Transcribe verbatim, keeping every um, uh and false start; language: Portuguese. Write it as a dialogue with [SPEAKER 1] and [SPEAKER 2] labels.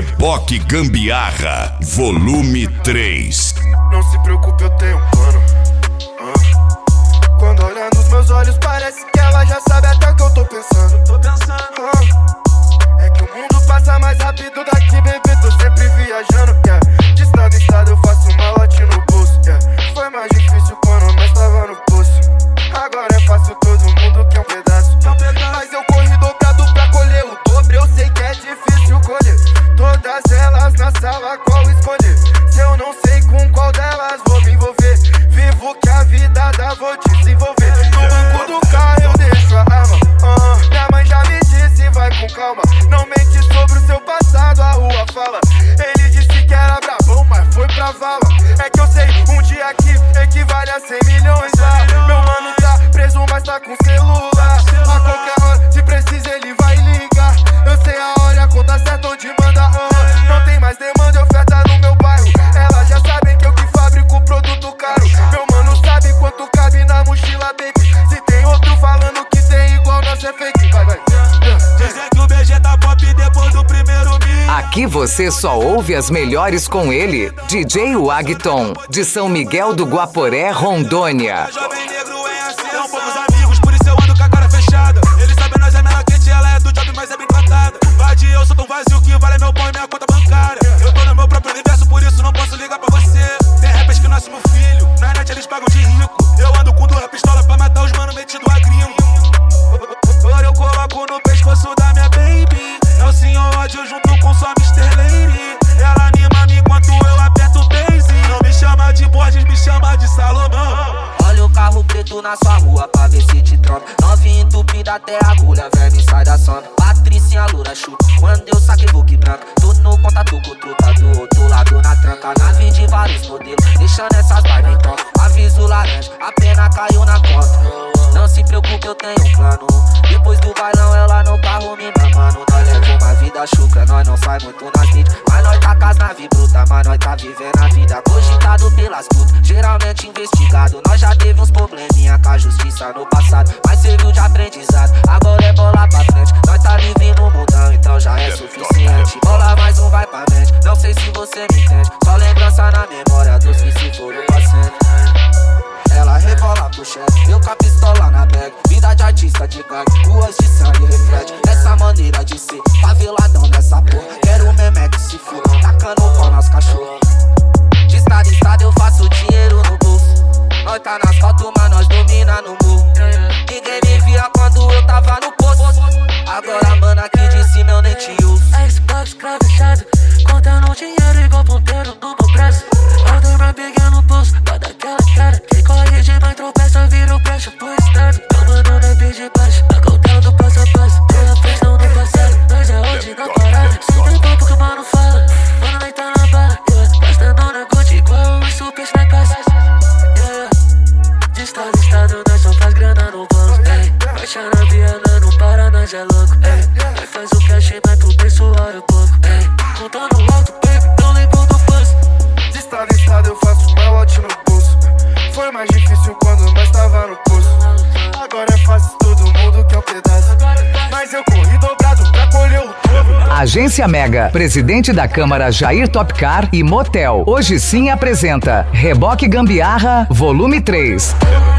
[SPEAKER 1] Reboque Gambiarra, volume três.
[SPEAKER 2] Não se preocupe, eu tenho um plano. ah. Quando olha nos meus olhos, parece que ela já sabe até o que eu tô pensando. Tô pensando. ah. É que o mundo passa mais rápido daqui, bebê, tô sempre viajando. yeah. De estado em estado eu faço malote no bolso. yeah. Foi mais difícil quando nós tava no poço. Agora é fácil, todo mundo quer um pedaço. Mas eu corri dobrado pra colher o dobro. Eu sei que é difícil colher todas elas na sala, qual escolher? Se eu não sei com qual delas vou me envolver, vivo que a vida dá, vou desenvolver. No banco do carro eu deixo a arma. uh, Minha mãe já me disse, vai com calma. Não mente sobre o seu passado, a rua fala. Ele disse que era brabão, mas foi pra vala. É que eu sei, um dia aqui equivale a cem milhões lá. Meu mano tá preso, mas tá com celular. A qualquer hora, se precisa ele vai ligar. Eu sei a hora, a conta certa onde manda. uh, Não tem mais demanda e oferta no meu bairro. Elas já sabem que eu que fabrico produto caro. Meu mano sabe quanto cabe na mochila, baby. Se tem outro falando que tem igual, nós é fake. Vai, vai.
[SPEAKER 3] Dizem que o B G tá pop depois do primeiro mix.
[SPEAKER 4] Aqui você só ouve as melhores com ele, D J Wagton, de São Miguel do Guaporé, Rondônia.
[SPEAKER 3] Jovem negro é assim, são poucos amigos, por isso eu ando com a cara fechada. Eles sabem nós é menor quente, ela é do job, mas é bem tratada. Vade, eu sou tão vazio que vale meu pão e minha conta bancária. Eu tô no meu próprio universo, por isso não posso ligar pra você. Tem rappers que nascem meu filho, na net eles pagam de rico. Eu ando com duas pistolas pra matar os mano metido a gringo. Agora eu coloco no pescoço da minha baby. É o senhor ódio junto com sua mister Lady. Ela anima-me enquanto eu aperto o base. Não me chama de Borges, me chama de Salomão.
[SPEAKER 5] Olha o carro preto na sua rua pra ver se te tromba. Novinha entupida até agulha, verme sai da sombra. Patricinha loura chupa, quando eu saquei book branca. Tô no contato com truta do outro lado na tranca. Nave de vários modelos, deixando essas vibes em troca. Aviso laranja, a pena caiu na conta. Não se preocupe, eu tenho um plano. Depois do bailão ela no carro me mamando. Nós levamos uma vida chucra, nós não sai muito nas mídias. Mas nós tá com as nave bruta, mas nós tá vivendo a vida. Cogitado pelas putas, geralmente investigado. Nós já teve uns probleminha com a justiça no passado, mas serviu de aprendizado, agora é bola pra frente. Nós tá vivendo um mundão, então já é suficiente. Bola mais um vai pra mente, não sei se você me entende. Só lembrança na memória dos que se foram passando. Ela rebola pro chefe, eu com a pistola na bag. Vida de artista de gangue, ruas de sangue reflete essa maneira de ser, faveladão nessa porra. Quero o meme que se for, tacando o pau nas cachorros. De estado em estado eu faço dinheiro no bolso. Nós tá nas fotos, mas nós domina no morro. Ninguém me via quando eu tava no poço. Agora mano aqui de cima eu nem te uso.
[SPEAKER 6] Xbox cravejado, contando dinheiro igual ponteiro no meu braço. Ordem pra pegar no pulso, pra dar aquela cara. Quem corre demais tropeça, vira o brecha pro estado. Tô mandando é pedir baixo, a cautela do passo a passo. Pela frente não no passado, nós é hoje na parada. Sem tem papo que o mano fala, mano nós tá na bala. yeah. Gastando na conta igual o isso peixe na casa. yeah. De estado em estado nós só faz grana no banco. Baixa na Viana, não para, nós é louco. Nós faz o cash, mas pro pessoal é pouco. Contando alto, baby, não lembro do buzz.
[SPEAKER 2] De estado em estado eu faço malote no bolso. Foi mais difícil quando nós tava no poço. Agora é fácil, todo mundo quer um pedaço. Mas eu corri dobrado pra colher o dobro.
[SPEAKER 4] Agência Mega, presidente da Câmara Jair Topcar e Motel, hoje sim apresenta Reboque Gambiarra, volume três.